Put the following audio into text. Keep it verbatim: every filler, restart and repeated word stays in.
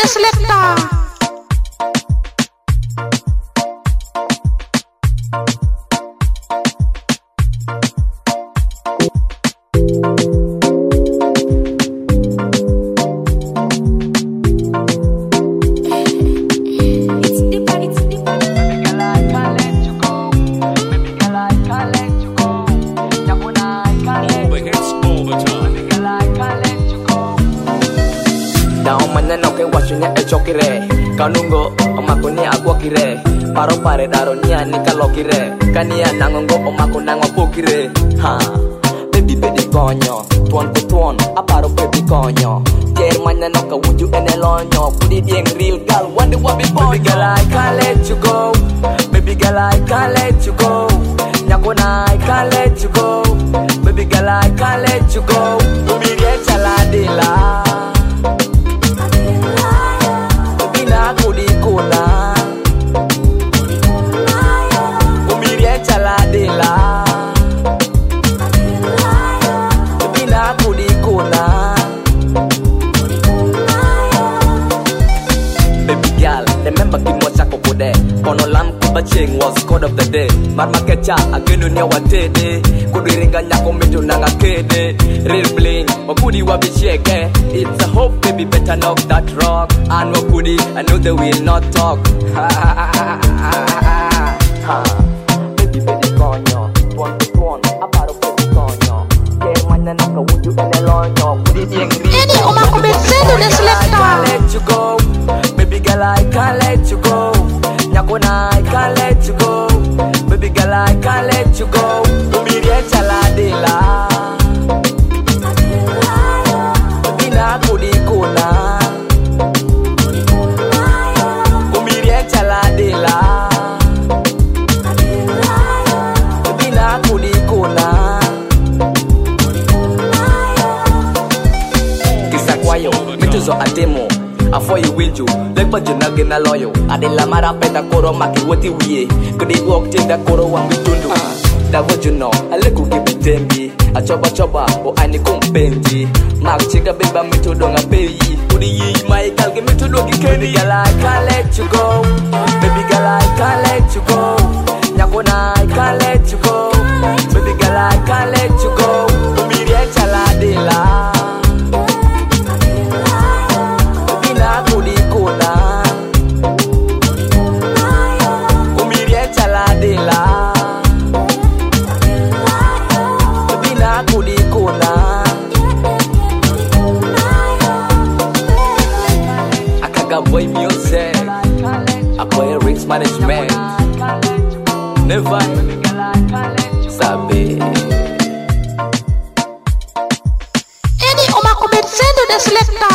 the selector. Kanungo omakuni agwakire paro pare daro nia nikalokire kania nangongo omako nango pokire ha baby baby konyo tuan ko tuan aparo baby konyo ter manya no ka wuju enelonyo pudi dieng real gal wonder what be boy. Baby girl I can't let you go, baby girl I can't let you go, nyakona I can't let you go, baby girl I can't let you go, umirie chaladila kudikuna umirie chaladila bina kudikuna. Baby girl, remember kimocha kokode kono lam kubaching was code of the day marmakecha agenu ne watede kudiringa nyako mejo nanga kede real bling okudi wabicheke. It's a hope baby better knock that rock and okudi I know they will not talk. Baby baby konyo tuan tuan aparo baby konyo ke mana naka wuju enelonyo kudi dieng Ini omako besendo the selector. I can't let you go, baby girl I can't let you go, nyakona I can't let you go, baby girl I can't let you go, umirie chaladila bina kudikuna umirie chaladila bina kudikuna. Kisakwayo mituzo atemo afo you will you like but you not gonna loyo adela mara peta koro maki woti wiye kodi walk take da koro wa mitundu da what you know aleku kibitembi achoba choba o ani kumpenji mak chika beba mitudo nga peyi kodi yi my kalge mitudo kikendi. Girl I can't let you go, baby girl I can't let you go, nyakona I can't let you go, baby girl I can't let you go, umirie chaladila kudikuna umirie chaladila bina kudikuna. Akaga boy music akoye risk management never sabe. Ini omako besendo the selector.